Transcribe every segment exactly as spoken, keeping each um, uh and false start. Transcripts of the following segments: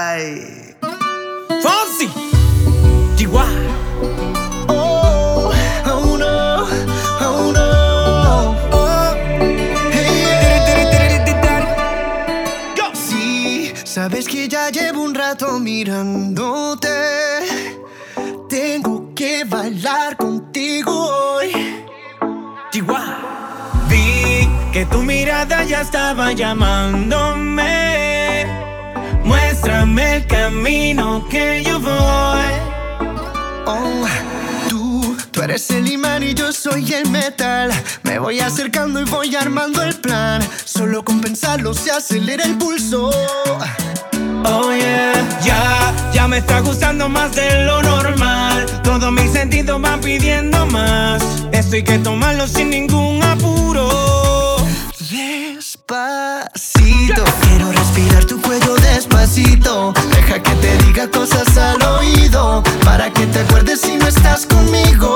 Ay. Fonsi, Chihuahua. Oh, oh no, oh no. Oh, hey. Go. Sí, sabes que ya llevo un rato mirándote. Tengo que bailar contigo hoy. Chihuahua. Vi que tu mirada ya estaba llamándome. Muéstrame el camino que yo voy. Oh, tú, tú eres el imán y yo soy el metal. Me voy acercando y voy armando el plan. Solo con pensarlo se acelera el pulso. Oh yeah, ya, ya me está gustando más de lo normal. Todos mis sentidos van pidiendo más. Esto hay que tomarlo sin ningún apuro. Despacito, quiero respirar tu cuello despacito. Deja que te diga cosas al oído, para que te acuerdes si no estás conmigo.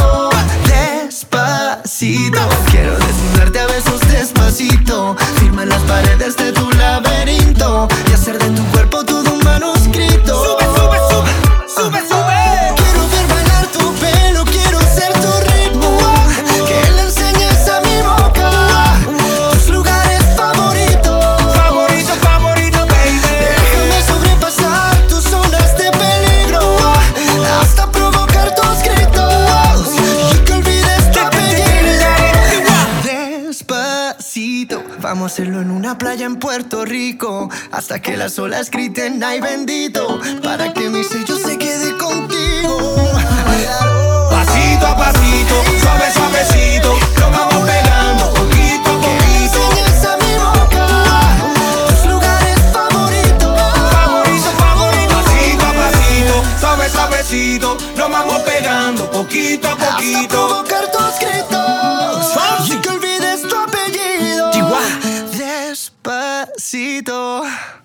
Despacito, quiero desnudarte a besos despacito. Firma en las paredes de tu laberinto y hacer de tu cuerpo todo un manuscrito. Sube, sube, sube, sube, sube. Quiero ver bailar tu pelo, quiero ser tu ritmo. Que le enseñes a mi boca tus lugares favoritos. Favorito, favorito, baby. Déjame sobrepasar tus zonas de peligro hasta provocar tus gritos y que olvides tu apellido. Despacito, vamos a hacerlo en una playa en Puerto Rico, hasta que las olas griten ay bendito, para que mi sello se quede contigo. Pasito a pasito, suave, suavecito, lo vamos pegando poquito a poquito. Enseñas a mi boca tus lugares favoritos. Favorito, favorito, pasito a pasito, suave, suavecito, lo vamos pegando poquito a Hasta poquito. provocar tus gritos Fonsi. y que olvides tu apellido. Chihuahua. Despacito.